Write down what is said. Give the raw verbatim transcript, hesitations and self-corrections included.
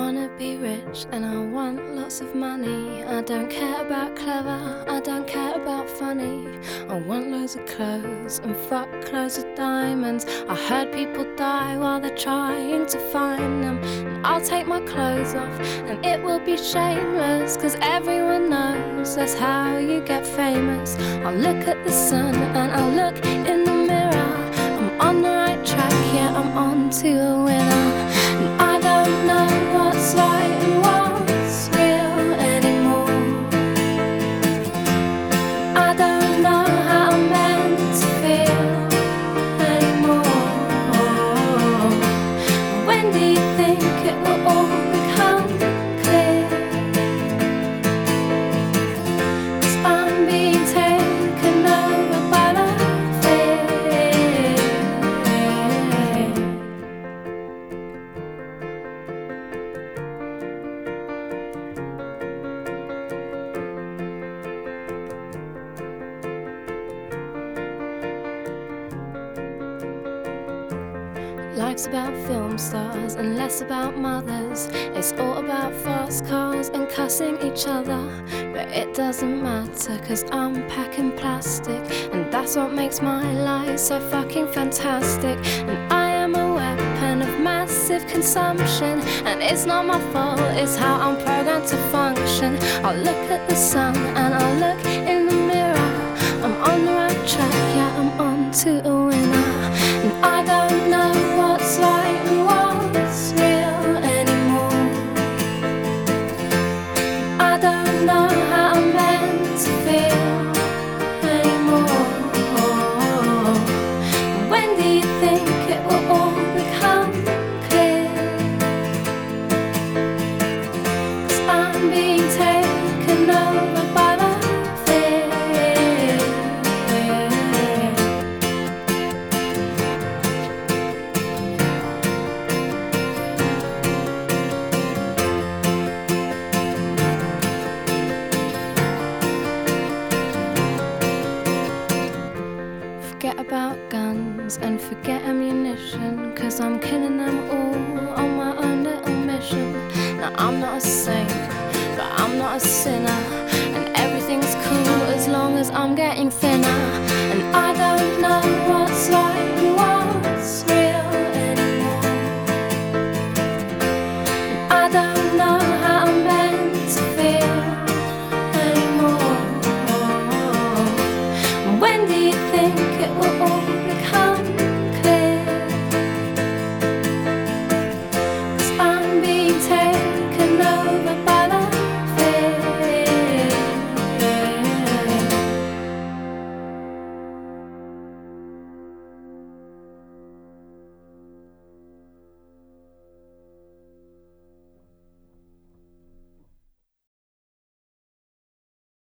wanna be rich and I want lots of money. I don't care about clever, I don't care about funny. I want loads of clothes and fuck clothes of diamonds. I heard people die while they're trying to find them. And I'll take my clothes off and it will be shameless, cause everyone knows that's how you get famous. I'll look at the sun and I'll look in the mirror. I'm on the right track, yeah, I'm on to a winner. And I don't know what's right and what's real anymore. I don't know how I'm meant to feel anymore. When do you think it will all become clear? 'Cause I'm being taken over by the fear. Life's about film stars and less about mothers. It's all about fast cars and cussing each other. But it doesn't matter, cause I'm packing plastic, and that's what makes my life so fucking fantastic. And I am a weapon of massive consumption, and it's not my fault, it's how I'm programmed to function. I'll look at the sun and I'll look in the mirror. I'm on the right track, yeah, I'm on to a winner. And I don't know what's right and what's real anymore. I don't know how I'm meant to feel anymore. When do you think it will all become clear? 'Cause I'm being taken over by the fear. Forget about guns and forget ammunition, 'cause I'm killing them all on my own little mission. Now I'm not a saint, but I'm not a sinner, and everything's cool as long as I'm getting thinner. And I don't know what's right and what's real anymore. And I don't know how I'm meant to feel anymore. When do you think